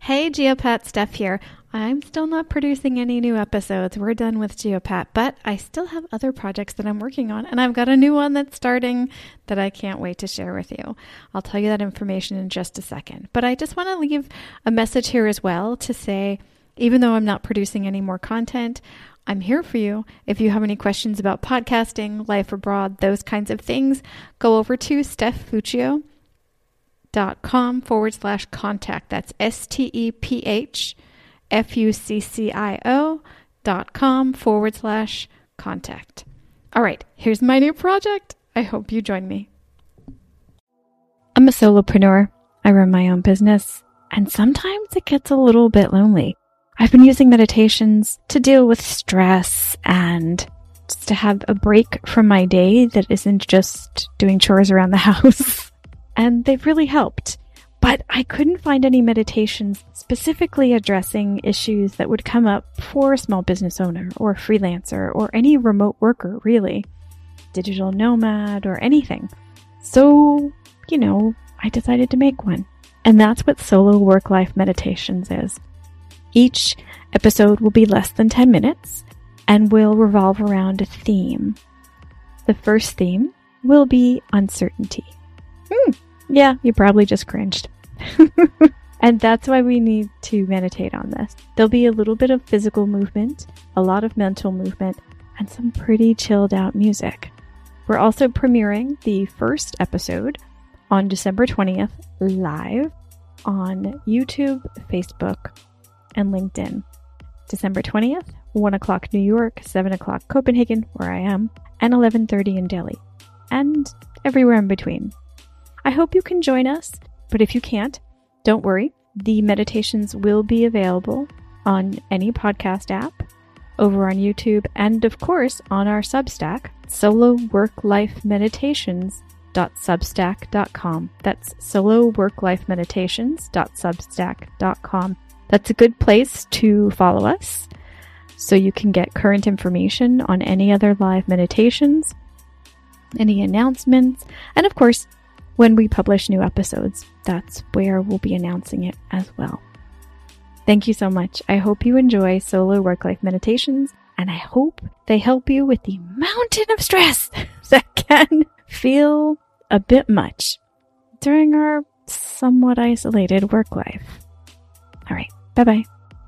Hey, Geopat, Steph here. I'm still not producing any new episodes. We're done with Geopat, but I still have other projects that I'm working on, and I've got a new one that's starting that I can't wait to share with you. I'll tell you that information in just a second. But I just want to leave a message here as well to say, even though I'm not producing any more content, I'm here for you. If you have any questions about podcasting, life abroad, those kinds of things, go over to stephfuccio.com/contact. That's STEPHFUCCIO.com/contact. All right, here's my new project. I hope you join me. I'm a solopreneur. I run my own business, and sometimes it gets a little bit lonely. I've been using meditations to deal with stress and just to have a break from my day that isn't just doing chores around the house. And they've really helped. But I couldn't find any meditations specifically addressing issues that would come up for a small business owner or a freelancer or any remote worker, really. Digital nomad or anything. So, I decided to make one. And that's what Solo Work-Life Meditations is. Each episode will be less than 10 minutes and will revolve around a theme. The first theme will be uncertainty. Yeah, you probably just cringed. And that's why we need to meditate on this. There'll be a little bit of physical movement, a lot of mental movement, and some pretty chilled out music. We're also premiering the first episode on December 20th live on YouTube, Facebook, and LinkedIn. December 20th, 1 o'clock New York, 7 o'clock Copenhagen, where I am, and 11:30 in Delhi, and everywhere in between. I hope you can join us, but if you can't, don't worry. The meditations will be available on any podcast app, over on YouTube, and of course on our Substack, soloworklifemeditations.substack.com. That's soloworklifemeditations.substack.com. That's a good place to follow us so you can get current information on any other live meditations, any announcements, and of course, when we publish new episodes, that's where we'll be announcing it as well. Thank you so much. I hope you enjoy Solo Work-Life Meditations, and I hope they help you with the mountain of stress that can feel a bit much during our somewhat isolated work life. All right. Bye-bye.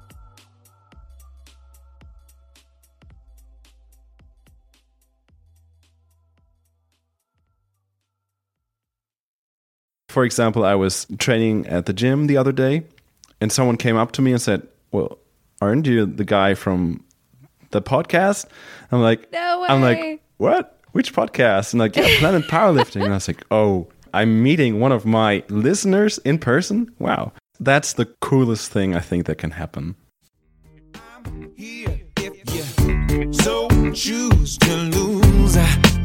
For example, I was training at the gym the other day, and someone came up to me and said, "Well, aren't you the guy from the podcast?" I'm like, "No way." I'm like, "What? Which podcast?" And like, "Yeah, Planet Powerlifting." And I was like, "Oh, I'm meeting one of my listeners in person? Wow." That's the coolest thing I think that can happen. I'm here if you so choose to lose.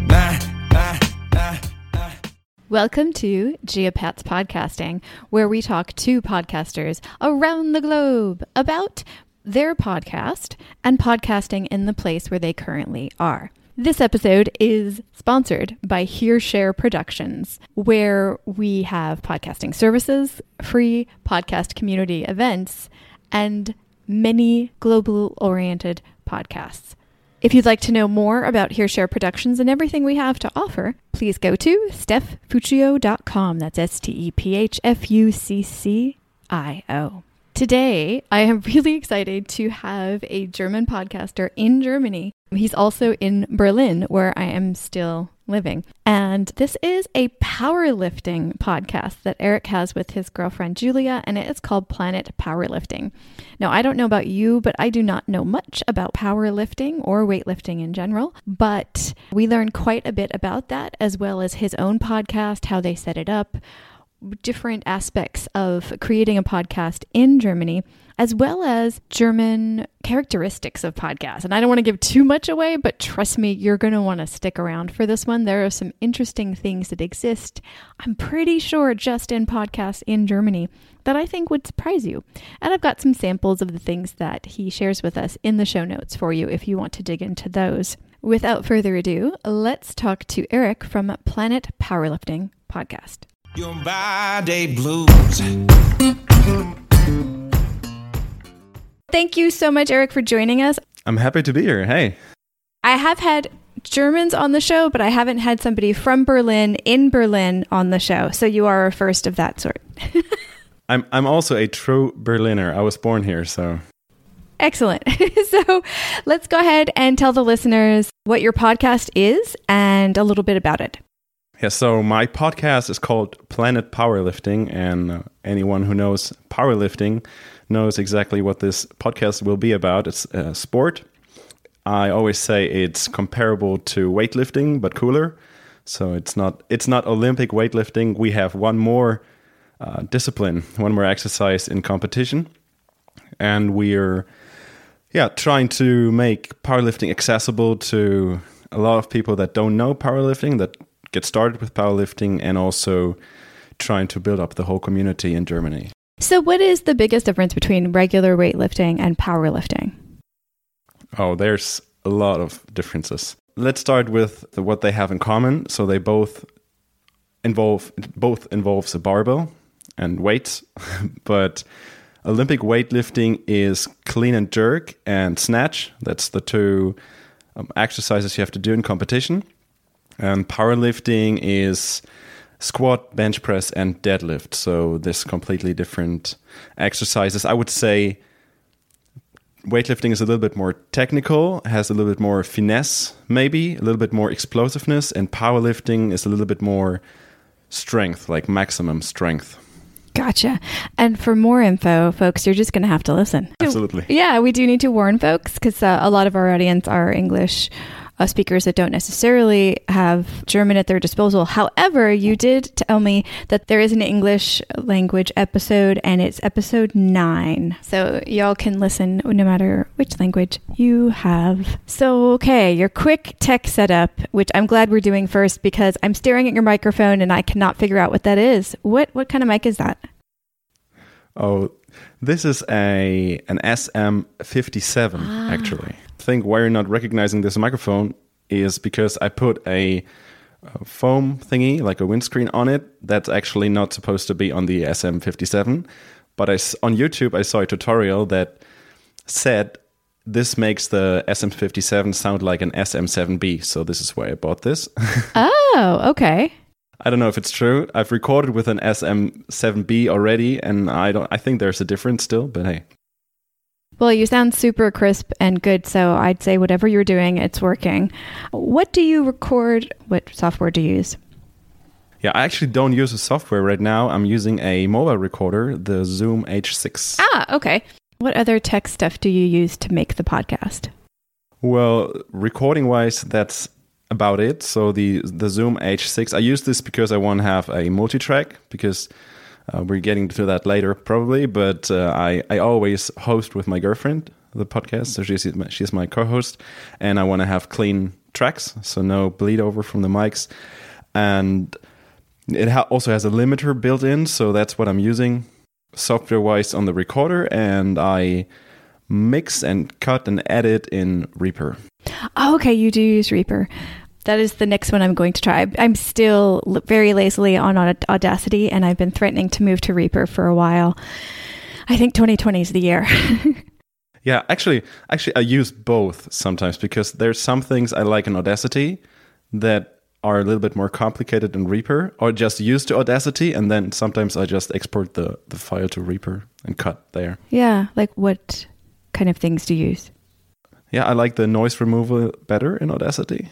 Welcome to Geopat's Podcasting, where we talk to podcasters around the globe about their podcast and podcasting in the place where they currently are. This episode is sponsored by HearShare Productions, where we have podcasting services, free podcast community events, and many global-oriented podcasts. If you'd like to know more about HearShare Productions and everything we have to offer, please go to stephfuccio.com. That's STEPHFUCCIO. Today, I am really excited to have a German podcaster in Germany. He's also in Berlin, where I am still living. And this is a powerlifting podcast that Eric has with his girlfriend Julia, and it is called Planet Powerlifting. Now, I don't know about you, but I do not know much about powerlifting or weightlifting in general, but we learned quite a bit about that, as well as his own podcast, how they set it up, different aspects of creating a podcast in Germany, as well as German characteristics of podcasts. And I don't want to give too much away, but trust me, you're going to want to stick around for this one. There are some interesting things that exist, I'm pretty sure, just in podcasts in Germany that I think would surprise you. And I've got some samples of the things that he shares with us in the show notes for you if you want to dig into those. Without further ado, let's talk to Eric from Planet Powerlifting Podcast. Your body blues. Thank you so much, Eric, for joining us. I'm happy to be here. Hey. I have had Germans on the show, but I haven't had somebody from Berlin in Berlin on the show. So you are a first of that sort. I'm also a true Berliner. I was born here, so. Excellent. So let's go ahead and tell the listeners what your podcast is and a little bit about it. Yeah, so my podcast is called Planet Powerlifting, and anyone who knows powerlifting knows exactly what this podcast will be about. It's a sport. I always say it's comparable to weightlifting, but cooler. So it's not Olympic weightlifting. We have one more discipline, one more exercise in competition, and we're trying to make powerlifting accessible to a lot of people that don't know powerlifting, that get started with powerlifting, and also trying to build up the whole community in Germany. So what is the biggest difference between regular weightlifting and powerlifting? Oh, there's a lot of differences. Let's start with what they have in common. So they both involves a barbell and weights, but Olympic weightlifting is clean and jerk and snatch. That's the two exercises you have to do in competition. And powerlifting is squat, bench press, and deadlift. So there's completely different exercises. I would say weightlifting is a little bit more technical, has a little bit more finesse, maybe, a little bit more explosiveness, and powerlifting is a little bit more strength, like maximum strength. Gotcha. And for more info, folks, you're just going to have to listen. Absolutely. Yeah, we do need to warn folks because a lot of our audience are English speakers that don't necessarily have German at their disposal. However, you did tell me that there is an English language episode, and it's episode 9. So y'all can listen no matter which language you have. So, okay, your quick tech setup, which I'm glad we're doing first because I'm staring at your microphone and I cannot figure out what that is. What kind of mic is that? Oh, this is an SM57, actually. I think why you're not recognizing this microphone is because I put a foam thingy, like a windscreen on it. That's actually not supposed to be on the SM57. But on YouTube, I saw a tutorial that said this makes the SM57 sound like an SM7B. So this is why I bought this. Oh, okay. I don't know if it's true. I've recorded with an SM7B already, and I think there's a difference still, but hey. Well, you sound super crisp and good, so I'd say whatever you're doing, it's working. What do you record? What software do you use? Yeah, I actually don't use a software right now. I'm using a mobile recorder, the Zoom H6. Ah, okay. What other tech stuff do you use to make the podcast? Well, recording-wise, that's about it. So the Zoom H6, I use this because I want to have a multi-track, because we're getting to that later probably, but I always host with my girlfriend the podcast, so she's my co-host, and I want to have clean tracks, so no bleed over from the mics. And it also has a limiter built in, so that's what I'm using software-wise on the recorder, and I mix and cut and edit in Reaper. Oh, okay, you do use Reaper. That is the next one I'm going to try. I'm still very lazily on Audacity, and I've been threatening to move to Reaper for a while. I think 2020 is the year. Yeah, actually, I use both sometimes, because there's some things I like in Audacity that are a little bit more complicated in Reaper, or just used to Audacity, and then sometimes I just export the file to Reaper and cut there. Yeah, like what kind of things do you use? Yeah, I like the noise removal better in Audacity.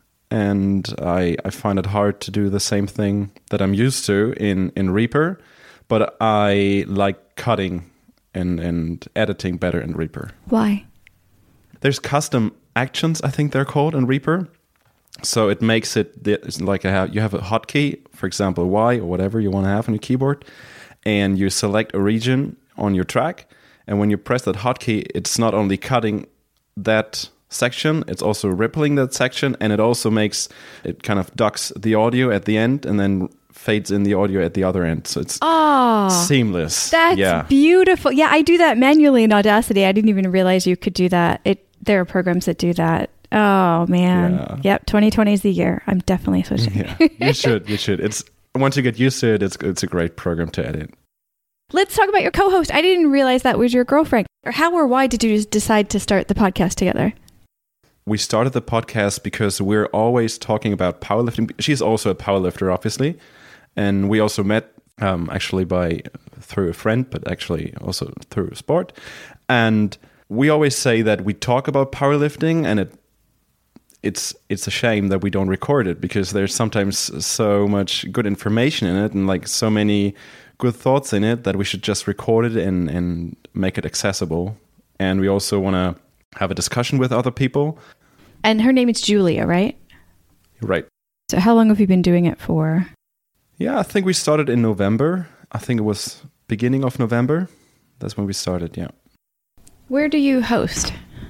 And I find it hard to do the same thing that I'm used to in Reaper, but I like cutting and editing better in Reaper. Why? There's custom actions, I think they're called, in Reaper. So it makes it's like you have a hotkey, for example, Y or whatever you want to have on your keyboard, and you select a region on your track. And when you press that hotkey, it's not only cutting that section, it's also rippling that section, and it kind of ducks the audio at the end and then fades in the audio at the other end. So it's seamless. That's beautiful. Yeah, I do that manually in Audacity. I didn't even realize you could do that. There are programs that do that. Oh, man. Yeah. Yep, 2020 is the year. I'm definitely switching. Yeah, you should. It's once you get used to it, it's a great program to edit. let's talk about your co-host. I didn't realize that was your girlfriend. Or how or why did you decide to start the podcast together? We started the podcast because we're always talking about powerlifting. She's also a powerlifter, obviously. And we also met actually through a friend, but actually also through sport. And we always say that we talk about powerlifting, and it's a shame that we don't record it, because there's sometimes so much good information in it and like so many good thoughts in it that we should just record it and make it accessible. And we also want to have a discussion with other people. And her name is Julia, right? Right. So how long have you been doing it for? Yeah, I think we started in November. I think it was beginning of November. That's when we started, yeah. Where do you host?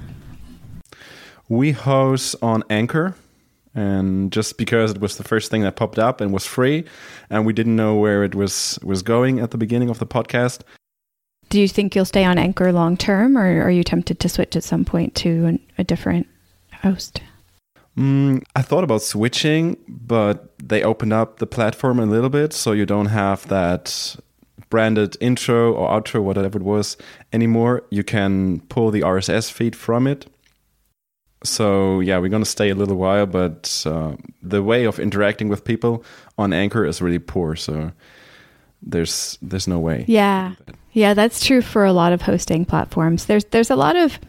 We host on Anchor, and just because it was the first thing that popped up and was free, and we didn't know where it was going at the beginning of the podcast. Do you think you'll stay on Anchor long term, or are you tempted to switch at some point to a different host? I thought about switching, but they opened up the platform a little bit, so you don't have that branded intro or outro, whatever it was, anymore. You can pull the RSS feed from it. So yeah, we're going to stay a little while, but the way of interacting with people on Anchor is really poor. So there's no way. Yeah. Yeah, that's true for a lot of hosting platforms. There's a lot of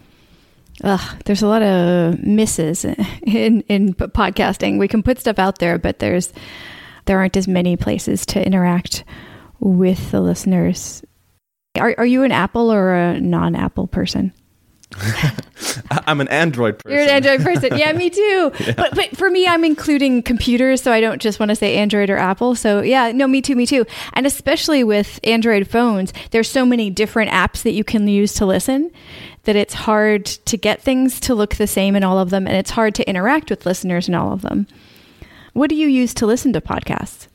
misses in podcasting. We can put stuff out there, but there aren't as many places to interact with the listeners. Are you an Apple or a non-Apple person? I'm an Android person. You're an Android person. Yeah, me too. Yeah. But for me, I'm including computers, so I don't just want to say Android or Apple. So yeah, no, me too. And especially with Android phones, there's so many different apps that you can use to listen that it's hard to get things to look the same in all of them, and it's hard to interact with listeners in all of them. What do you use to listen to podcasts?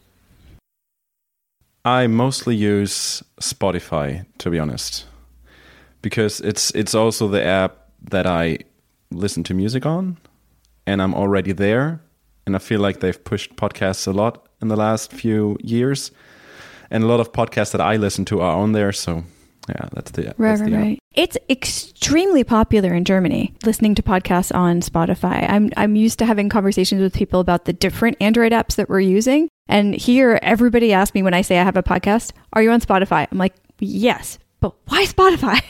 I mostly use Spotify, to be honest, because it's also the app that I listen to music on, and I'm already there, and I feel like they've pushed podcasts a lot in the last few years, and a lot of podcasts that I listen to are on there, so yeah, that's the right. It's extremely popular in Germany, listening to podcasts on Spotify. I'm used to having conversations with people about the different Android apps that we're using, and here everybody asks me when I say I have a podcast, are you on Spotify? I'm like, yes, but why Spotify?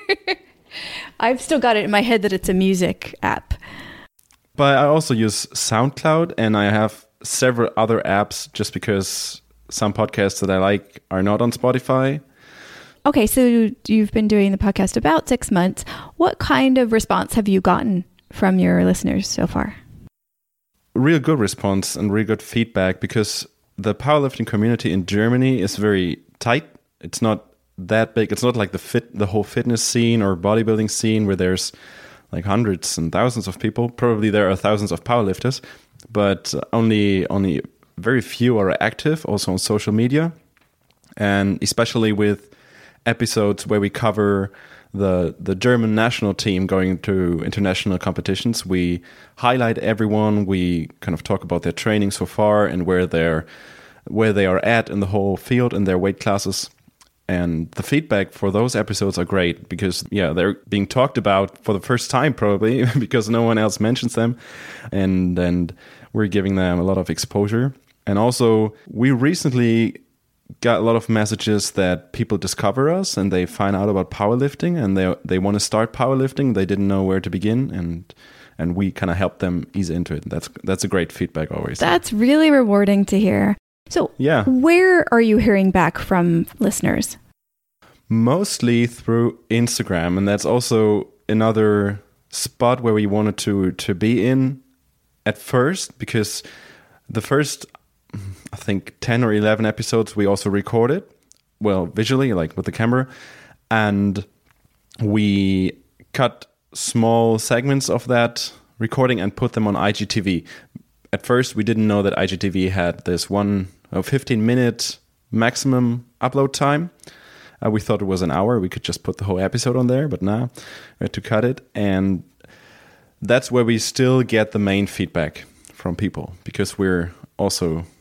I've still got it in my head that it's a music app. But I also use SoundCloud, and I have several other apps just because some podcasts that I like are not on Spotify. Okay, so you've been doing the podcast about 6 months. What kind of response have you gotten from your listeners so far? Real good response and real good feedback, because the powerlifting community in Germany is very tight. It's not that big. It's not like the whole fitness scene or bodybuilding scene where there's like hundreds and thousands of people. Probably there are thousands of powerlifters, but only very few are active also on social media. And especially with episodes where we cover the German national team going to international competitions, we highlight everyone. We kind of talk about their training so far and where they are at in the whole field and their weight classes. And the feedback for those episodes are great because, yeah, they're being talked about for the first time probably because no one else mentions them. And we're giving them a lot of exposure. And also, we recently got a lot of messages that people discover us and they find out about powerlifting and they want to start powerlifting. They didn't know where to begin, and we kind of help them ease into it. That's a great feedback always. That's really rewarding to hear. So yeah, where are you hearing back from listeners? Mostly through Instagram, and that's also another spot where we wanted to be in at first, because the first, I think, 10 or 11 episodes we also recorded, well, visually, like with the camera, and we cut small segments of that recording and put them on IGTV. At first, we didn't know that IGTV had this 15-minute maximum upload time. We thought it was an hour. We could just put the whole episode on there, but now we had to cut it. And that's where we still get the main feedback from people, because we're also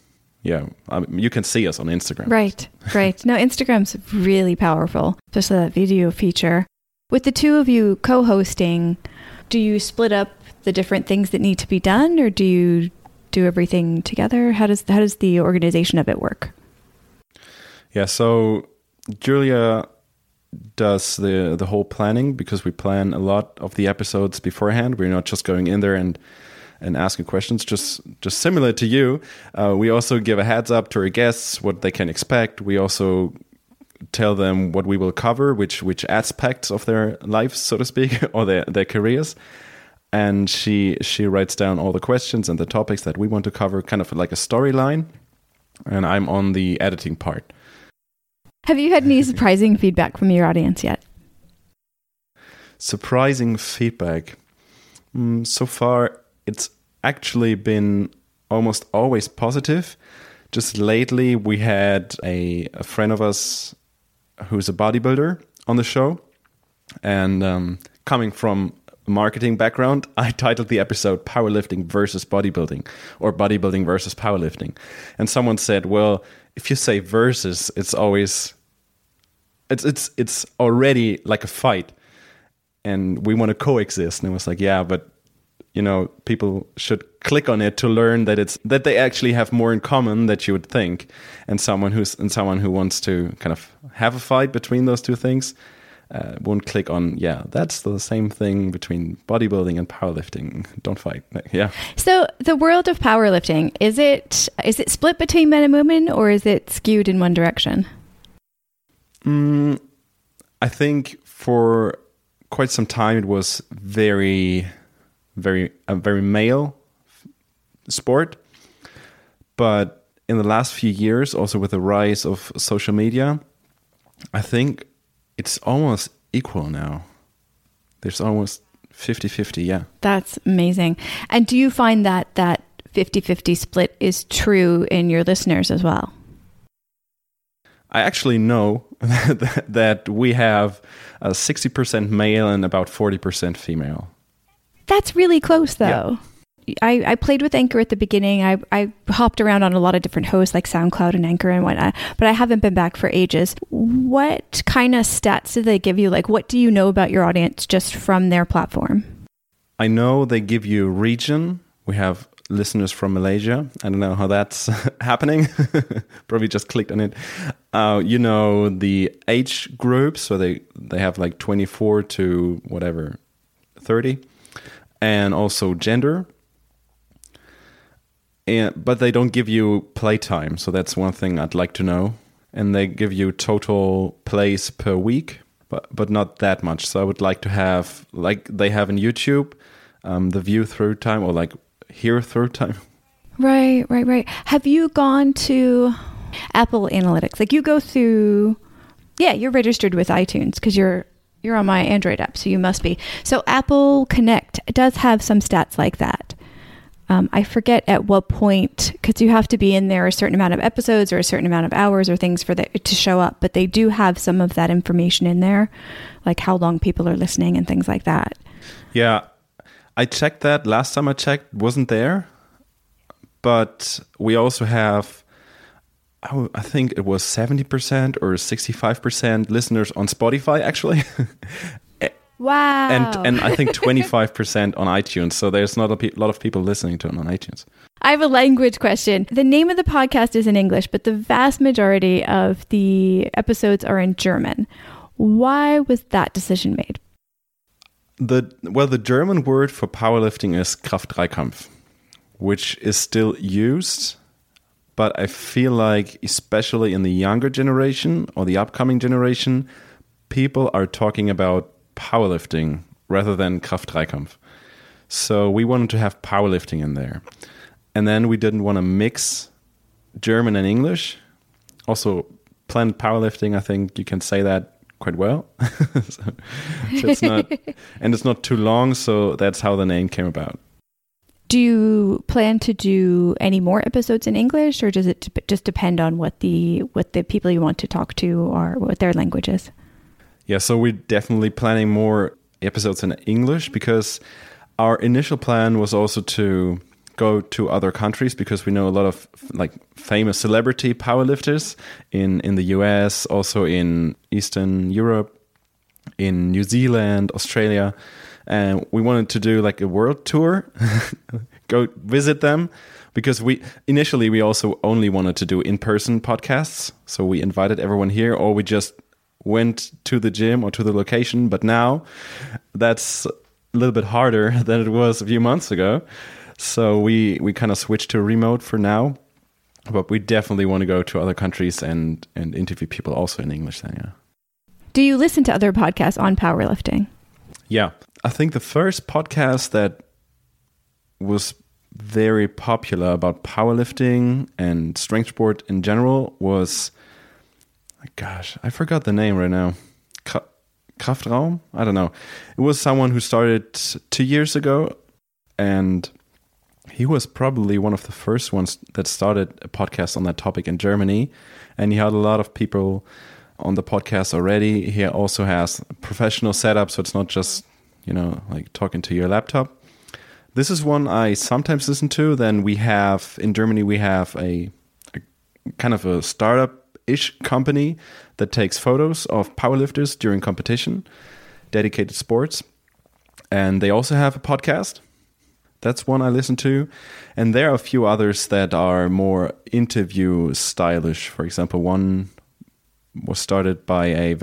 yeah, you can see us on Instagram. Right. No, Instagram's really powerful, especially that video feature. With the two of you co-hosting, do you split up the different things that need to be done, or do you do everything together? How does the organization of it work? Yeah, so Julia does the whole planning, because we plan a lot of the episodes beforehand. We're not just going in there and asking questions, just similar to you. We also give a heads up to our guests what they can expect. We also tell them what we will cover, which aspects of their lives, so to speak, or their careers. And she writes down all the questions and the topics that we want to cover, kind of like a storyline. And I'm on the editing part. Have you had any surprising feedback from your audience yet? Surprising feedback. So far, it's actually been almost always positive. Just lately, we had a friend of us who's a bodybuilder on the show. And coming from a marketing background, I titled the episode Powerlifting versus Bodybuilding, or Bodybuilding versus Powerlifting. And someone said, well, if you say versus, it's always it's already like a fight, and we want to coexist. And it was like, yeah, but people should click on it to learn that they actually have more in common that you would think. And someone who wants to kind of have a fight between those two things won't click on, yeah, that's the same thing between bodybuilding and powerlifting. Don't fight. Yeah. So the world of powerlifting, is it split between men and women, or is it skewed in one direction? I think for quite some time it was a very male sport. But in the last few years, also with the rise of social media, I think it's almost equal now. There's almost 50-50, yeah. That's amazing. And do you find that 50-50 split is true in your listeners as well? I actually know that we have 60% male and about 40% female. That's really close, though. Yeah. I played with Anchor at the beginning. I hopped around on a lot of different hosts like SoundCloud and Anchor and whatnot, but I haven't been back for ages. What kind of stats do they give you? Like, what do you know about your audience just from their platform? I know they give you region. We have listeners from Malaysia. I don't know how that's happening. Probably just clicked on it. The age group. So they have like 24 to whatever, 30. And also gender. But they don't give you playtime. So that's one thing I'd like to know. And they give you total plays per week, but not that much. So I would like to have, like they have in YouTube, the view through time, or like hear through time. Right. Have you gone to Apple Analytics? Like you go through, you're registered with iTunes because you're on my Android app, so you must be. So Apple Connect does have some stats like that. I forget at what point, because you have to be in there a certain amount of episodes or a certain amount of hours or things for that to show up, but they do have some of that information in there, like how long people are listening and things like that. Yeah, I checked that. Last time I checked, wasn't there. But we also have, I think it was 70% or 65% listeners on Spotify, actually. Wow. And I think 25% on iTunes. So there's not a lot of people listening to it on iTunes. I have a language question. The name of the podcast is in English, but the vast majority of the episodes are in German. Why was that decision made? The German word for powerlifting is Kraft-Dreikampf, which is still used. But I feel like, especially in the younger generation or the upcoming generation, people are talking about powerlifting rather than Kraft-Dreikampf. So we wanted to have powerlifting in there. And then we didn't want to mix German and English. Also, Planet Powerlifting, I think you can say that quite well. so it's not, and it's not too long, so that's how the name came about. Do you plan to do any more episodes in English, or does it just depend on what the people you want to talk to are, what their language is? Yeah, so we're definitely planning more episodes in English, because our initial plan was also to go to other countries because we know a lot of like famous celebrity powerlifters in the US, also in Eastern Europe, in New Zealand, Australia. And we wanted to do like a world tour, go visit them, because we also only wanted to do in-person podcasts. So we invited everyone here, or we just went to the gym or to the location. But now that's a little bit harder than it was a few months ago. So we kind of switched to remote for now. But we definitely want to go to other countries and interview people also in English then, yeah. Do you listen to other podcasts on powerlifting? Yeah. I think the first podcast that was very popular about powerlifting and strength sport in general was, gosh, I forgot the name right now. Kraftraum? I don't know. It was someone who started 2 years ago, and he was probably one of the first ones that started a podcast on that topic in Germany. And he had a lot of people on the podcast already. He also has a professional setup, so it's not just, like talking to your laptop. This is one I sometimes listen to. Then in Germany, we have a kind of a startup-ish company that takes photos of powerlifters during competition, dedicated sports. And they also have a podcast. That's one I listen to. And there are a few others that are more interview stylish. For example, one was started by a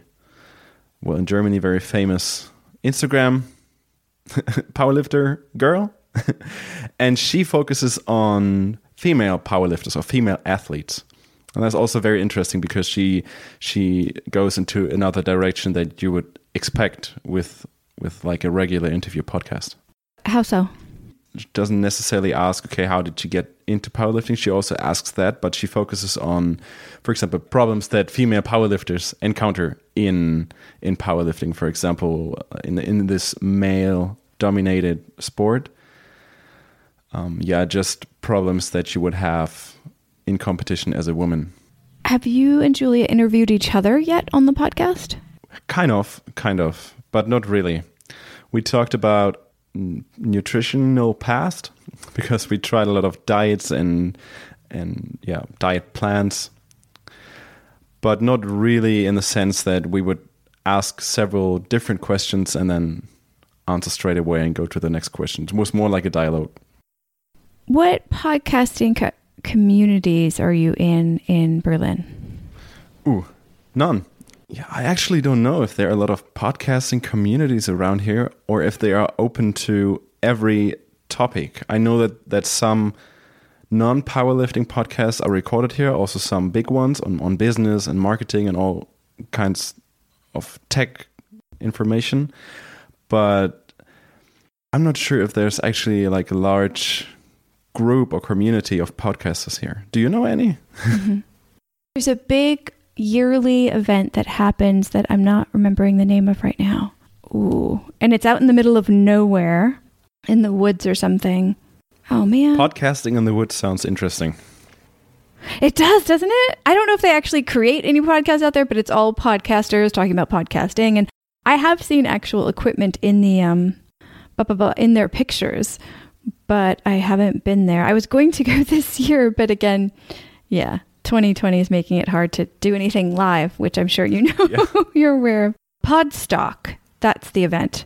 in Germany, very famous Instagram powerlifter girl. And she focuses on female powerlifters or female athletes. And that's also very interesting because she goes into another direction that you would expect with like a regular interview podcast. How so? She doesn't necessarily ask, okay, how did you get into powerlifting? She also asks that, but she focuses on, for example, problems that female powerlifters encounter in powerlifting, for example, in this male-dominated sport. Just problems that you would have in competition as a woman. Have you and Julia interviewed each other yet on the podcast? Kind of, but not really. We talked about nutritional past because we tried a lot of diets and diet plans, but not really in the sense that we would ask several different questions and then answer straight away and go to the next question. It was more like a dialogue. What podcasting communities are you in Berlin? None. Yeah, I actually don't know if there are a lot of podcasting communities around here or if they are open to every topic. I know that some non-powerlifting podcasts are recorded here, also some big ones on business and marketing and all kinds of tech information. But I'm not sure if there's actually like a large group or community of podcasters here. Do you know any? Mm-hmm. There's a big yearly event that happens that I'm not remembering the name of right now. Ooh. And it's out in the middle of nowhere, in the woods or something. Oh, man. Podcasting in the woods sounds interesting. It does, doesn't it? I don't know if they actually create any podcasts out there, but it's all podcasters talking about podcasting. And I have seen actual equipment in the in their pictures, but I haven't been there. I was going to go this year, but again, 2020 is making it hard to do anything live, which I'm sure you know. You're aware of. Podstock, that's the event.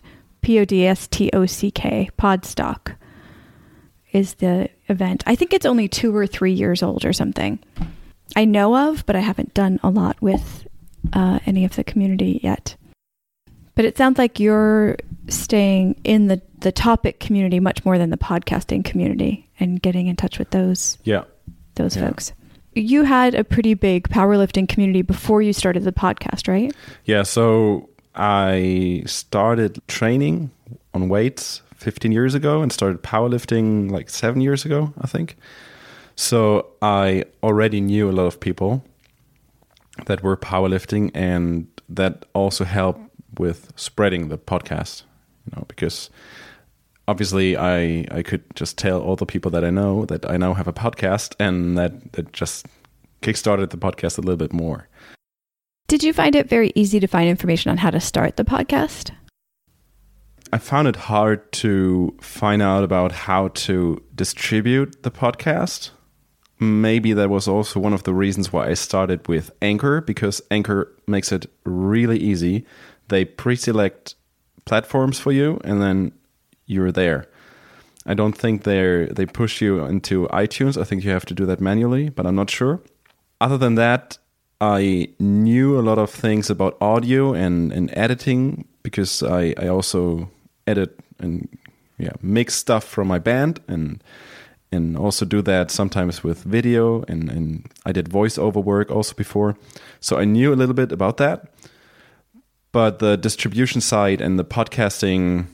PODSTOCK, Podstock is the event. I think it's only 2 or 3 years old or something. I know of, but I haven't done a lot with any of the community yet. But it sounds like you're staying in the topic community much more than the podcasting community and getting in touch with those folks. You had a pretty big powerlifting community before you started the podcast, right? Yeah, so I started training on weights 15 years ago and started powerlifting like 7 years ago, I think. So I already knew a lot of people that were powerlifting, and that also helped with spreading the podcast, because obviously I could just tell all the people that I know have a podcast, and that just kickstarted the podcast a little bit more. Did you find it very easy to find information on how to start the podcast? I found it hard to find out about how to distribute the podcast. Maybe that was also one of the reasons why I started with Anchor, because Anchor makes it really easy. They pre-select platforms for you, and then you're there. I don't think they push you into iTunes. I think you have to do that manually, but I'm not sure. Other than that, I knew a lot of things about audio and editing, because I also edit and mix stuff from my band and also do that sometimes with video, and I did voiceover work also before. So I knew a little bit about that. But the distribution side and the podcasting,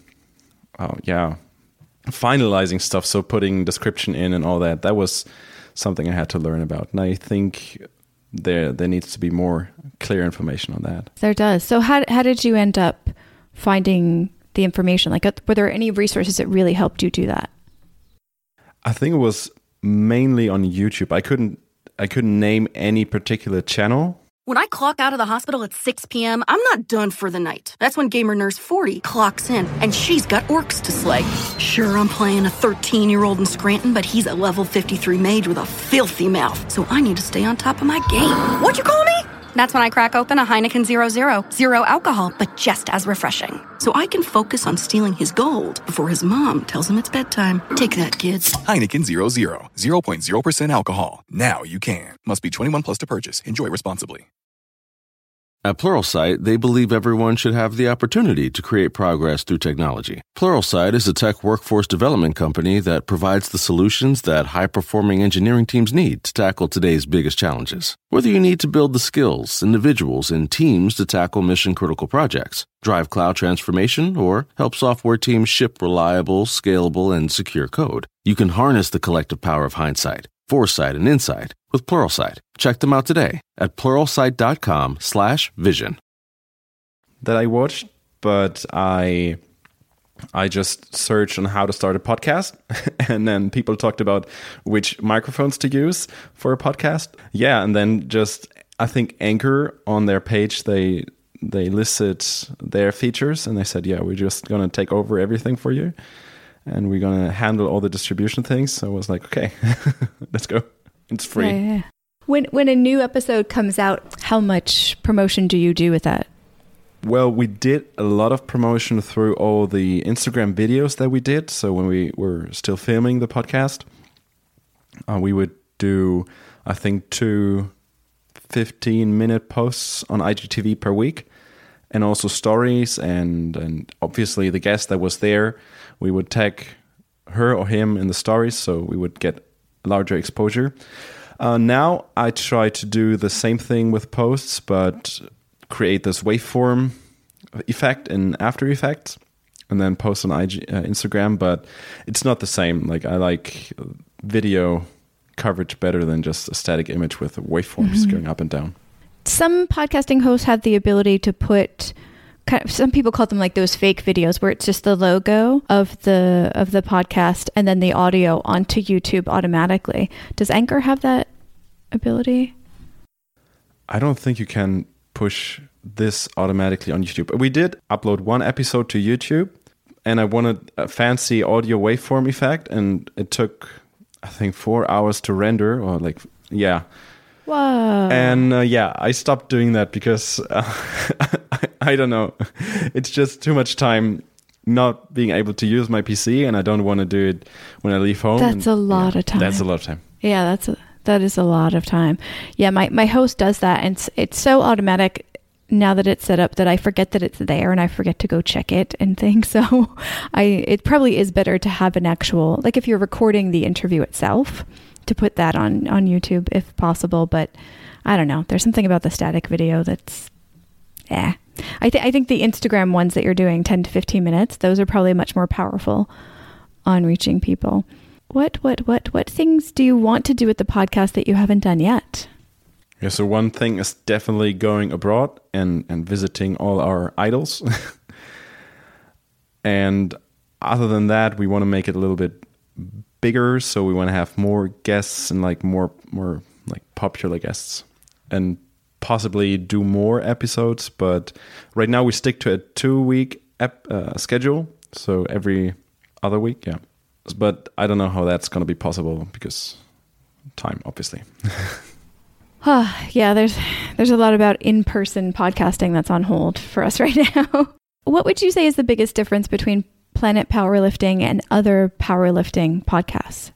finalizing stuff, so putting description in and all that was something I had to learn about. And I think there needs to be more clear information on that. There does. So how did you end up finding the information? Like, were there any resources that really helped you do that? I think it was mainly on YouTube. I couldn't name any particular channel. When I clock out of the hospital at 6 p.m., I'm not done for the night. That's when Gamer Nurse 40 clocks in, and she's got orcs to slay. Sure, I'm playing a 13-year-old in Scranton, but he's a level 53 mage with a filthy mouth, so I need to stay on top of my game. What'd you call me? That's when I crack open a Heineken 0.0. Zero alcohol, but just as refreshing. So I can focus on stealing his gold before his mom tells him it's bedtime. Take that, kids. Heineken 0.0. 0.0% alcohol. Now you can. Must be 21 plus to purchase. Enjoy responsibly. At Pluralsight, they believe everyone should have the opportunity to create progress through technology. Pluralsight is a tech workforce development company that provides the solutions that high-performing engineering teams need to tackle today's biggest challenges. Whether you need to build the skills, individuals, and teams to tackle mission-critical projects, drive cloud transformation, or help software teams ship reliable, scalable, and secure code, you can harness the collective power of hindsight, foresight, and insight with Pluralsight. Check them out today at pluralsight.com/vision. That I watched, but I just searched on how to start a podcast, and then people talked about which microphones to use for a podcast. Yeah, and then just, I think Anchor on their page, they listed their features, and they said, yeah, we're just going to take over everything for you, and we're going to handle all the distribution things. So I was like, okay, let's go. It's free. Yeah. When a new episode comes out, how much promotion do you do with that? Well, we did a lot of promotion through all the Instagram videos that we did. So when we were still filming the podcast, we would do, I think, 2 15-minute posts on IGTV per week, and also stories, and obviously the guest that was there, we would tag her or him in the stories, so we would get larger exposure. Now I try to do the same thing with posts, but create this waveform effect in After Effects and then post on Instagram, but it's not the same. Like, I like video coverage better than just a static image with waveforms going up and down. Some podcasting hosts have the ability to put some people call them like those fake videos where it's just the logo of the podcast and then the audio onto YouTube automatically. Does Anchor have that ability? I don't think you can push this automatically on YouTube. We did upload one episode to YouTube, and I wanted a fancy audio waveform effect, and it took, I think, 4 hours to render, or like, yeah. Whoa. And I stopped doing that because I don't know. It's just too much time not being able to use my PC, and I don't want to do it when I leave home. That's a lot of time. That's a lot of time. Yeah, that is a lot of time. Yeah, my host does that, and it's so automatic now that it's set up that I forget that it's there, and I forget to go check it and things. So it probably is better to have an actual, like if you're recording the interview itself, to put that on YouTube if possible. But I don't know. There's something about the static video that's, I think the Instagram ones that you're doing 10 to 15 minutes, those are probably much more powerful on reaching people. What things do you want to do with the podcast that you haven't done yet? Yeah, so one thing is definitely going abroad and visiting all our idols. And other than that, we want to make it a little bit bigger, so we want to have more guests and like more like popular guests, and possibly do more episodes. But right now we stick to a 2-week schedule, So every other week, yeah. But I don't know how that's going to be possible because time, obviously. Yeah, there's a lot about in-person podcasting that's on hold for us right now. What would you say is the biggest difference between Planet Powerlifting and other powerlifting podcasts?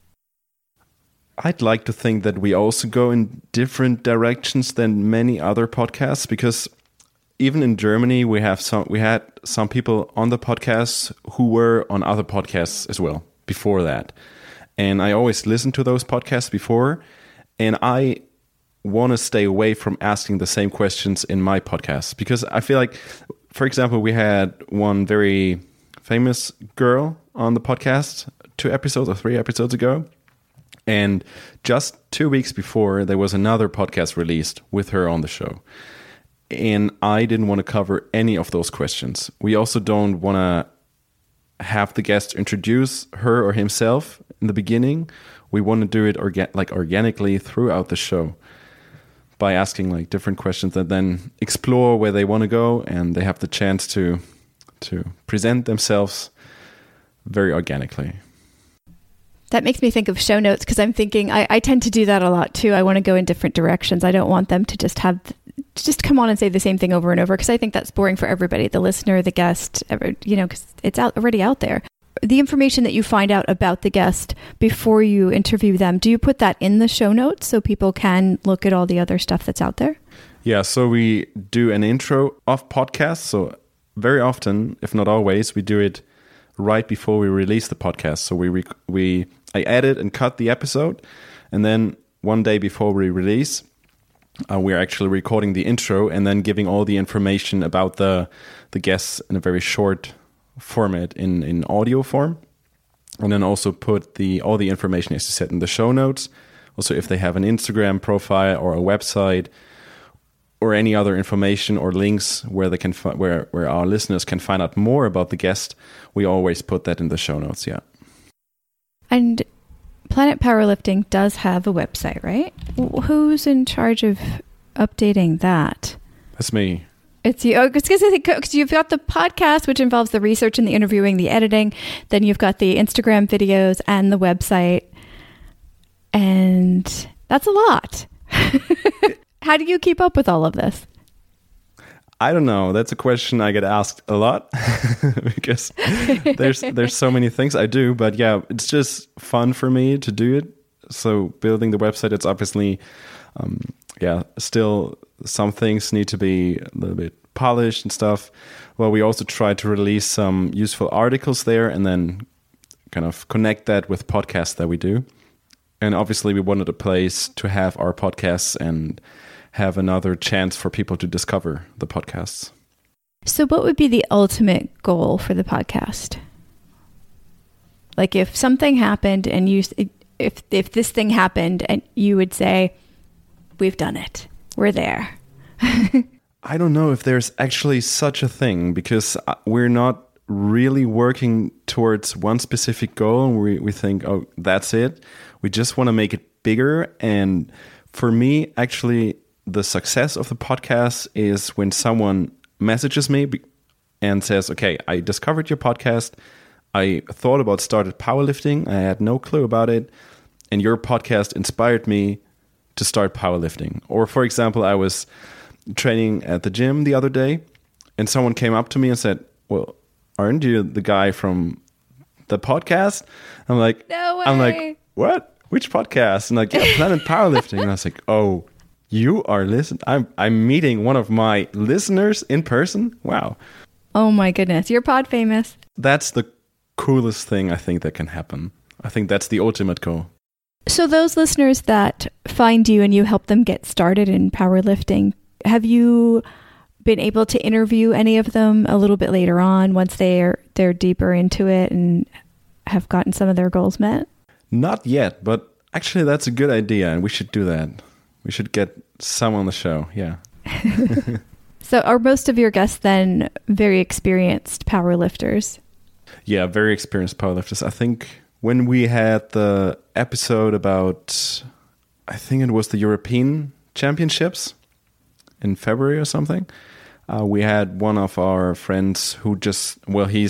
I'd like to think that we also go in different directions than many other podcasts, because even in Germany we had some people on the podcast who were on other podcasts as well before that. And I always listened to those podcasts before, and I want to stay away from asking the same questions in my podcast, because I feel like, for example, we had one very famous girl on the podcast 2 episodes or 3 episodes ago. And just 2 weeks before, there was another podcast released with her on the show. And I didn't want to cover any of those questions. We also don't want to have the guest introduce her or himself in the beginning. We want to do it organically throughout the show by asking like different questions that then explore where they want to go, and they have the chance to present themselves very organically. That makes me think of show notes, because I'm thinking I tend to do that a lot too. I want to go in different directions. I don't want them to just come on and say the same thing over and over, because I think that's boring for everybody, the listener, the guest, because it's already out there. The information that you find out about the guest before you interview them, do you put that in the show notes so people can look at all the other stuff that's out there? Yeah, so we do an intro of podcasts. So very often, if not always, we do it right before we release the podcast. So I edit and cut the episode, and then one day before we release, we're actually recording the intro and then giving all the information about the guests in a very short format in audio form, and then also put all the information, as you said, in the show notes. Also, if they have an Instagram profile or a website or any other information or links where they can where our listeners can find out more about the guest, we always put that in the show notes. Yeah. And Planet Powerlifting does have a website, right? Who's in charge of updating that? That's me. It's you. Because you've got the podcast, which involves the research and the interviewing, the editing. Then you've got the Instagram videos and the website. And that's a lot. How do you keep up with all of this? I don't know. That's a question I get asked a lot because there's so many things I do. But yeah, it's just fun for me to do it. So building the website, it's obviously, still some things need to be a little bit polished and stuff. Well, we also try to release some useful articles there and then kind of connect that with podcasts that we do. And obviously we wanted a place to have our podcasts and have another chance for people to discover the podcasts. So what would be the ultimate goal for the podcast? Like if something happened and if this thing happened and you would say, we've done it, we're there. I don't know if there's actually such a thing, because we're not really working towards one specific goal. And we think, oh, that's it. We just want to make it bigger. And for me, actually, the success of the podcast is when someone messages me and says, okay, I discovered your podcast. I thought about starting powerlifting. I had no clue about it. And your podcast inspired me to start powerlifting. Or for example, I was training at the gym the other day and someone came up to me and said, well, aren't you the guy from the podcast? I'm like, no way. I'm like, what? Which podcast? And like, yeah, Planet Powerlifting. And I was like, oh, you are listening. I'm meeting one of my listeners in person. Wow. Oh my goodness. You're pod famous. That's the coolest thing I think that can happen. I think that's the ultimate goal. So those listeners that find you and you help them get started in powerlifting, have you been able to interview any of them a little bit later on once they're deeper into it and have gotten some of their goals met? Not yet, but actually that's a good idea and we should do that. We should get some on the show, yeah. So are most of your guests then very experienced powerlifters? Yeah, very experienced powerlifters. I think when we had the episode about, I think it was the European Championships in February or something, we had one of our friends who he's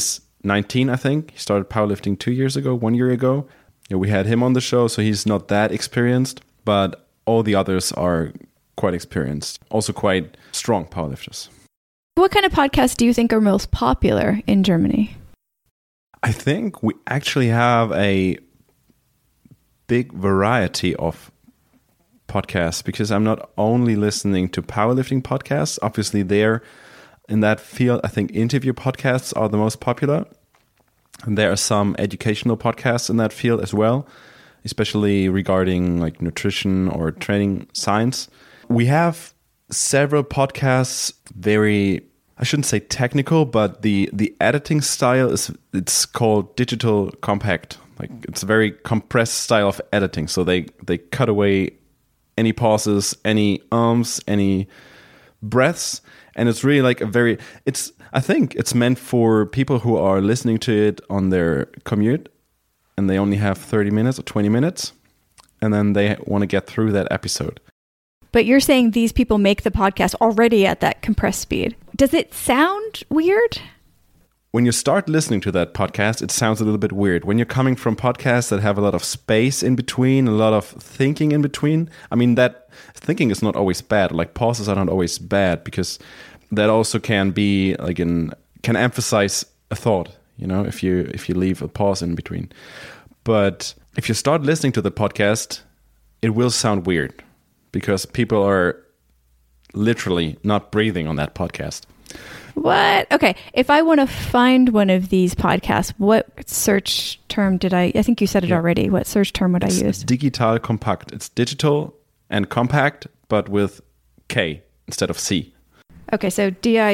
19, I think. He started powerlifting 2 years ago, 1 year ago. Yeah, we had him on the show, so he's not that experienced, but all the others are quite experienced, also quite strong powerlifters. What kind of podcasts do you think are most popular in Germany? I think we actually have a big variety of podcasts, because I'm not only listening to powerlifting podcasts. Obviously, there in that field, I think interview podcasts are the most popular. And there are some educational podcasts in that field as well, especially regarding like nutrition or training science. We have several podcasts, I shouldn't say technical, but the editing style it's called digital compact. Like, it's a very compressed style of editing. So they cut away any pauses, any ums, any breaths. And it's really like I think it's meant for people who are listening to it on their commute and they only have 30 minutes or 20 minutes. And then they want to get through that episode. But you're saying these people make the podcast already at that compressed speed. Does it sound weird? When you start listening to that podcast, it sounds a little bit weird. When you're coming from podcasts that have a lot of space in between, a lot of thinking in between, I mean, that thinking is not always bad. Like, pauses are not always bad, because that also can be like can emphasize a thought, you know, if you leave a pause in between. But if you start listening to the podcast, it will sound weird, because people are literally not breathing on that podcast. What? Okay. If I want to find one of these podcasts, what search term I think you said it already. What search term would I use? Digital Compact. It's digital and compact, but with K instead of C. Okay. So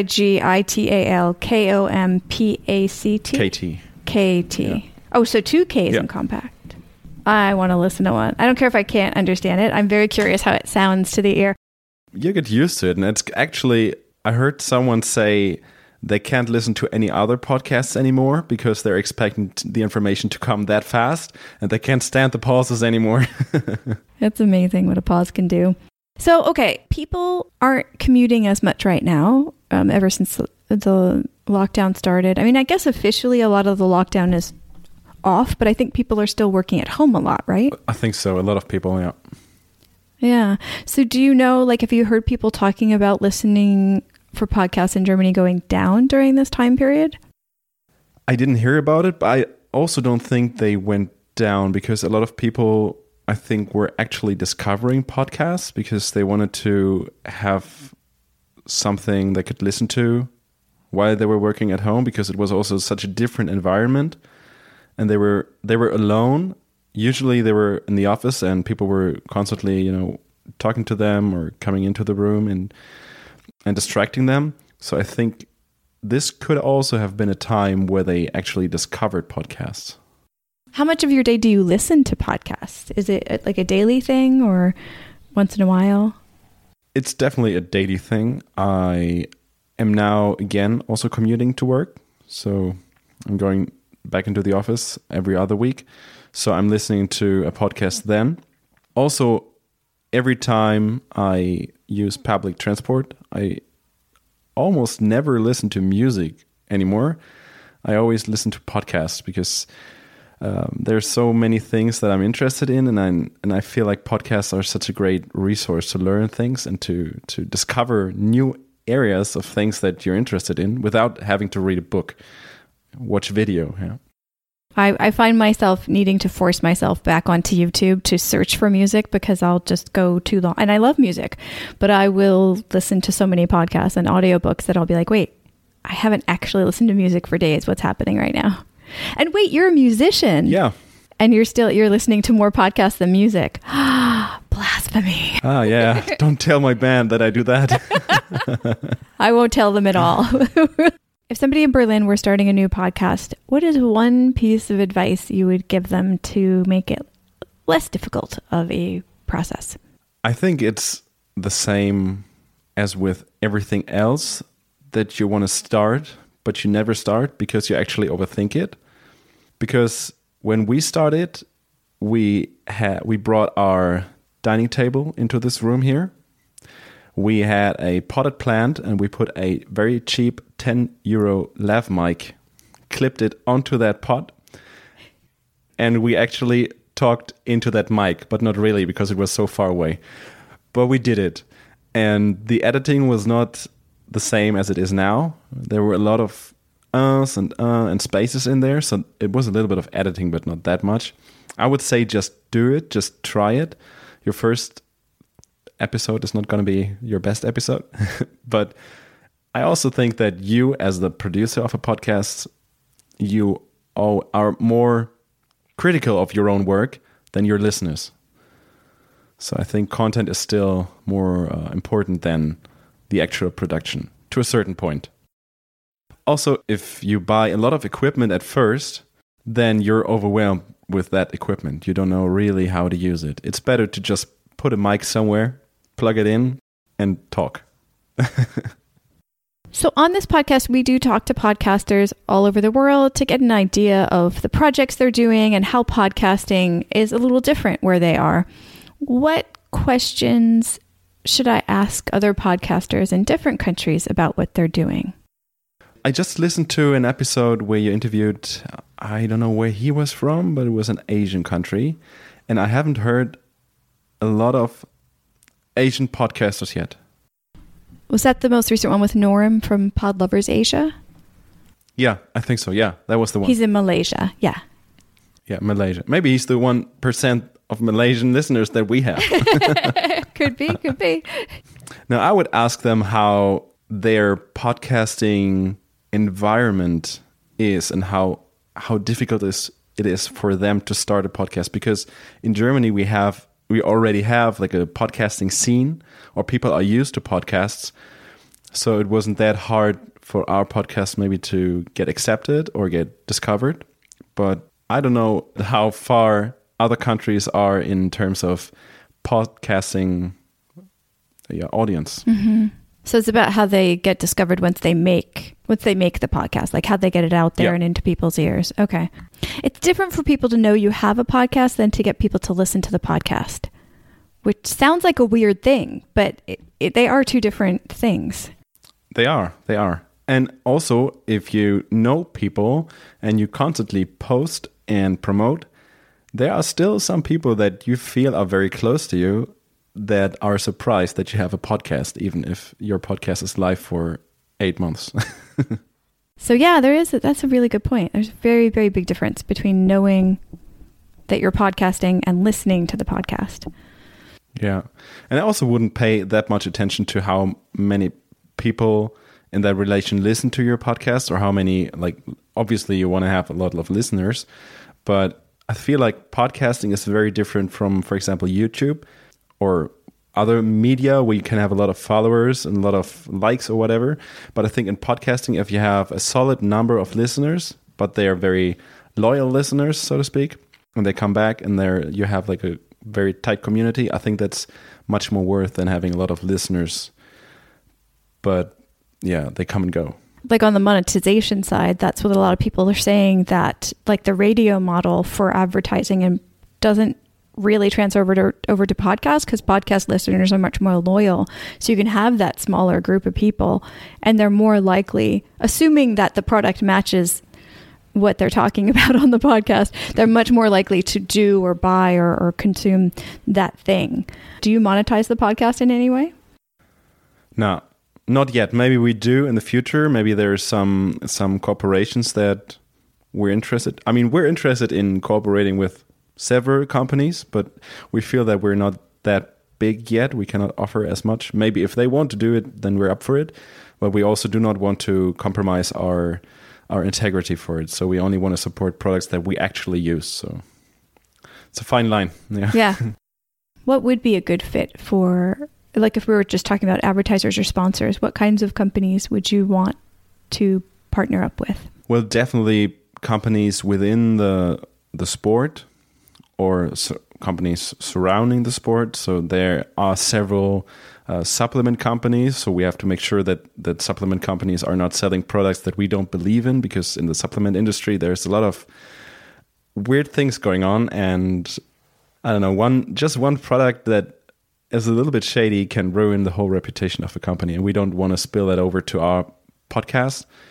DIGITALKOMPACT? KT. Yeah. Oh, so 2 Ks in compact. I want to listen to one. I don't care if I can't understand it. I'm very curious how it sounds to the ear. You get used to it. And it's actually, I heard someone say they can't listen to any other podcasts anymore because they're expecting the information to come that fast, and they can't stand the pauses anymore. It's amazing what a pause can do. So, okay, people aren't commuting as much right now, ever since the lockdown started. I mean, I guess officially a lot of the lockdown is off, but I think people are still working at home a lot, right? I think so. A lot of people, yeah. Yeah. So do you know, like, have you heard people talking about listening for podcasts in Germany going down during this time period? I didn't hear about it, but I also don't think they went down, because a lot of people, I think, were actually discovering podcasts because they wanted to have something they could listen to while they were working at home, because it was also such a different environment. And they were alone. Usually they were in the office and people were constantly, you know, talking to them or coming into the room and distracting them. So I think this could also have been a time where they actually discovered podcasts. How much of your day do you listen to podcasts? Is it like a daily thing or once in a while? It's definitely a daily thing. I am now, again, also commuting to work. So I'm going back into the office every other week. So I'm listening to a podcast then. Also, every time I use public transport, I almost never listen to music anymore. I always listen to podcasts, because there's so many things that I'm interested in, and I feel like podcasts are such a great resource to learn things and to discover new areas of things that you're interested in without having to read a book, watch video. Yeah. I find myself needing to force myself back onto YouTube to search for music, because I'll just go too long. And I love music, but I will listen to so many podcasts and audiobooks that I'll be like, wait, I haven't actually listened to music for days. What's happening right now? And wait, you're a musician. Yeah. And you're listening to more podcasts than music. Blasphemy. Ah, yeah. Don't tell my band that I do that. I won't tell them at all. If somebody in Berlin were starting a new podcast, what is one piece of advice you would give them to make it less difficult of a process? I think it's the same as with everything else, that you want to start, but you never start because you actually overthink it. Because when we started, we brought our dining table into this room here. We had a potted plant, and we put a very cheap €10 lav mic clipped it onto that pod. And we actually talked into that mic, but not really because it was so far away. But we did it. And the editing was not the same as it is now. There were a lot of and spaces in there. So it was a little bit of editing, but not that much. I would say just do it. Just try it. Your first episode is not going to be your best episode. But I also think that you, as the producer of a podcast, you are more critical of your own work than your listeners. So I think content is still more important than the actual production to a certain point. Also, if you buy a lot of equipment at first, then you're overwhelmed with that equipment. You don't know really how to use it. It's better to just put a mic somewhere, plug it in, and talk. So on this podcast, we do talk to podcasters all over the world to get an idea of the projects they're doing and how podcasting is a little different where they are. What questions should I ask other podcasters in different countries about what they're doing? I just listened to an episode where you interviewed, I don't know where he was from, but it was an Asian country. And I haven't heard a lot of Asian podcasters yet. Was that the most recent one with Norm from Pod Lovers Asia? Yeah, I think so. Yeah, that was the one. He's in Malaysia. Yeah. Yeah, Malaysia. Maybe he's the 1% of Malaysian listeners that we have. Could be. Now, I would ask them how their podcasting environment is and how difficult it is for them to start a podcast. Because in Germany, we already have like a podcasting scene, or people are used to podcasts. So it wasn't that hard for our podcast maybe to get accepted or get discovered. But I don't know how far other countries are in terms of podcasting audience. Mm-hmm. So it's about how they get discovered once they make the podcast, like how they get it out there and into people's ears. Okay. It's different for people to know you have a podcast than to get people to listen to the podcast, which sounds like a weird thing, but they are two different things. They are. And also, if you know people and you constantly post and promote, there are still some people that you feel are very close to you that are surprised that you have a podcast, even if your podcast is live for 8 months. So yeah, that's a really good point. There's a very, very big difference between knowing that you're podcasting and listening to the podcast. Yeah. And I also wouldn't pay that much attention to how many people in that relation listen to your podcast, or how many, like, obviously you want to have a lot of listeners, but I feel like podcasting is very different from, for example, YouTube or other media where you can have a lot of followers and a lot of likes or whatever. But I think in podcasting, if you have a solid number of listeners, but they are very loyal listeners, so to speak, and they come back and you have like a very tight community, I think that's much more worth than having a lot of listeners. But yeah, they come and go. Like on the monetization side, that's what a lot of people are saying, that like the radio model for advertising and doesn't really transfer over to podcasts, because podcast listeners are much more loyal. So you can have that smaller group of people, and they're more likely, assuming that the product matches what they're talking about on the podcast, they're much more likely to do or buy or consume that thing. Do you monetize the podcast in any way? No, not yet. Maybe we do in the future. Maybe there's some corporations that we're interested. I mean, we're interested in cooperating with several companies, but we feel that we're not that big yet. We cannot offer as much. Maybe if they want to do it, then we're up for it. But we also do not want to compromise our integrity for it. So we only want to support products that we actually use. So it's a fine line. Yeah. What would be a good fit for, like, if we were just talking about advertisers or sponsors, what kinds of companies would you want to partner up with? Well, definitely companies within the sport, or companies surrounding the sport. So there are several supplement companies. So we have to make sure that supplement companies are not selling products that we don't believe in, because in the supplement industry, there's a lot of weird things going on. And I don't know, one product that is a little bit shady can ruin the whole reputation of a company. And we don't want to spill that over to our podcast.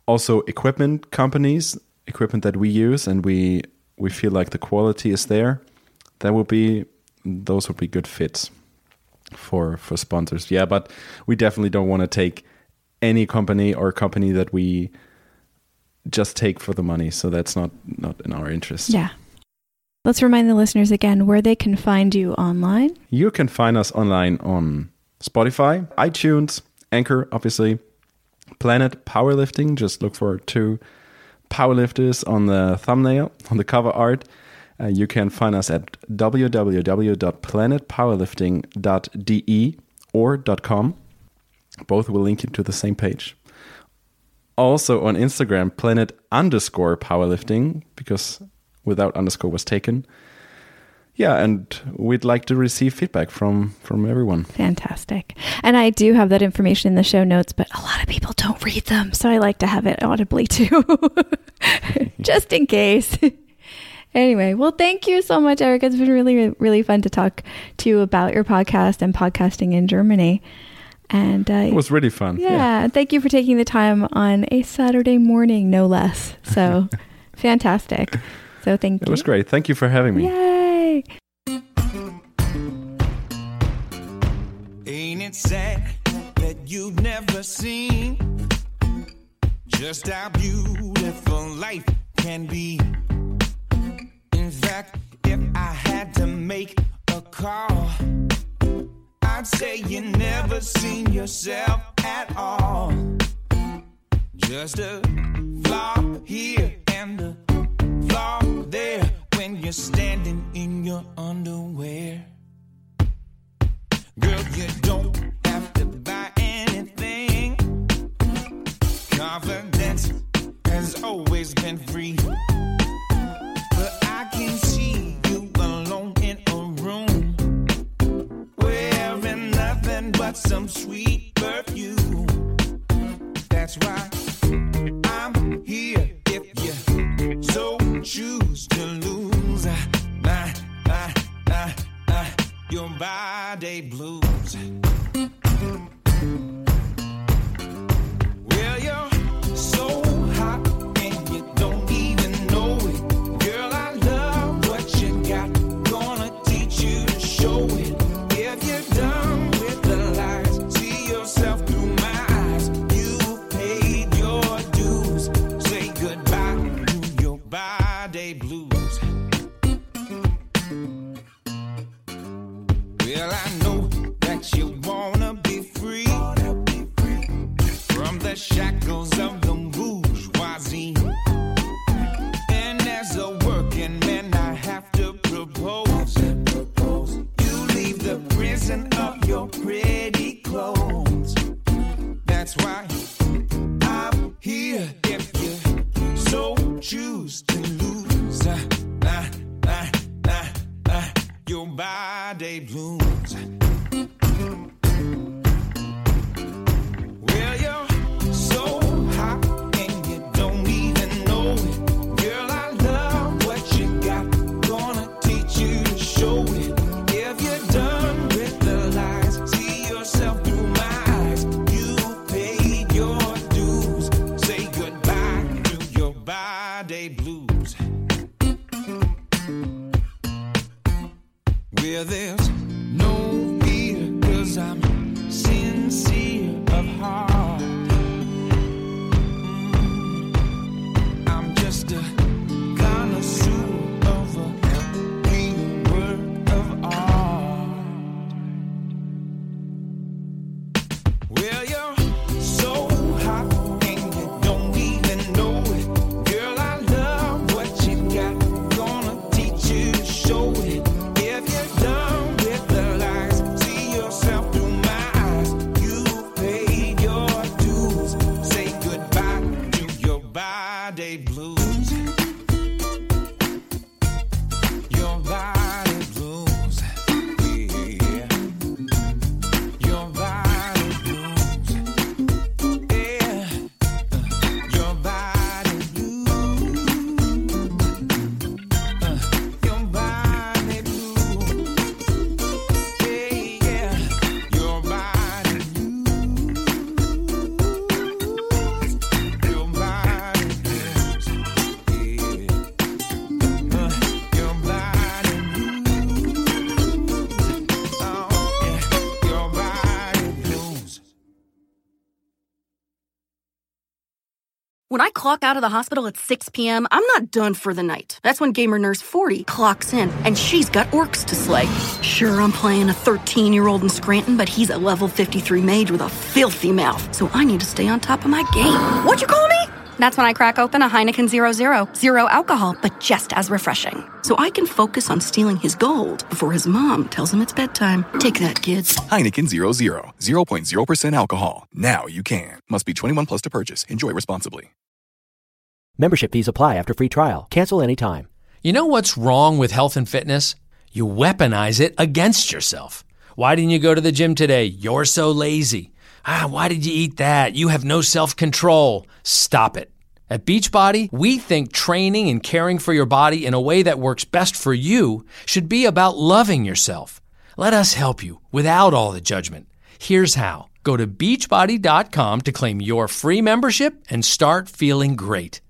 Also, equipment companies, equipment that we use and we feel like the quality is there. Those would be good fits for sponsors. Yeah, but we definitely don't want to take any company or company that we just take for the money. So that's not in our interest. Yeah. Let's remind the listeners again where they can find you online. You can find us online on Spotify, iTunes, Anchor, obviously, Planet Powerlifting. Just look for 2 powerlifters on the thumbnail, on the cover art. You can find us at www.planetpowerlifting.de or .com. Both will link you to the same page. Also on Instagram, planet_powerlifting, because without underscore was taken. Yeah, and we'd like to receive feedback from everyone. Fantastic. And I do have that information in the show notes, but a lot of people don't read them. So I like to have it audibly too, just in case. Anyway, well, thank you so much, Eric. It's been really, really fun to talk to you about your podcast and podcasting in Germany. And it was really fun. Yeah. Thank you for taking the time on a Saturday morning, no less. So fantastic. So thank you. It was great. Thank you for having me. Yay. Ain't it sad that you've never seen just how beautiful life can be? In fact, if I had to make a call, I'd say you never seen yourself at all. Just a flaw here and a flaw there when you're standing in your underwear. Girl, you don't have to buy anything. Confidence has always been free. But I can see you alone in a room, wearing nothing but some sweet perfume. That's why I'm here if you so choose to lose your body blues. Well, you're so hot and you don't even know it. Girl, I love what you got. Gonna teach you to show it. If you're done with the lies, see yourself through my eyes. You've paid your dues. Say goodbye to your body blues. Well, I know that you wanna be free from the shackles of the bourgeoisie. And as a working man, I have to propose. You leave the prison of your pretty clothes. That's why I'm here if you so choose to lose your body blues. Well, you're so hot and you don't even know it. Girl, I love what you got. Gonna teach you to show it. If you're done with the lies, see yourself through my eyes. You paid your dues. Say goodbye to your body blues. Where there's no fear, 'cause I'm sincere of heart. I'm just a connoisseur of a clean work of art. Well, you're so hot and you don't even know it. Girl, I love what you got. Gonna teach you to show it. If you're done with the lies, see yourself through my eyes. You paid your dues. Say goodbye to your body blues. Your body blues. Yeah. Your body blues. Yeah. Your body blues. Your body blues. Yeah. Your body blues. Your body When I clock out of the hospital at 6 p.m., I'm not done for the night. That's when Gamer Nurse 40 clocks in, and she's got orcs to slay. Sure, I'm playing a 13-year-old in Scranton, but he's a level 53 mage with a filthy mouth, so I need to stay on top of my game. What'd you call me? That's when I crack open a Heineken 0.0. Zero alcohol, but just as refreshing. So I can focus on stealing his gold before his mom tells him it's bedtime. Take that, kids. Heineken 0.0. 0.0% alcohol. Now you can. Must be 21 plus to purchase. Enjoy responsibly. Membership fees apply after free trial. Cancel anytime. You know what's wrong with health and fitness? You weaponize it against yourself. Why didn't you go to the gym today? You're so lazy. Why did you eat that? You have no self-control. Stop it. At Beachbody, we think training and caring for your body in a way that works best for you should be about loving yourself. Let us help you without all the judgment. Here's how. Go to beachbody.com to claim your free membership and start feeling great.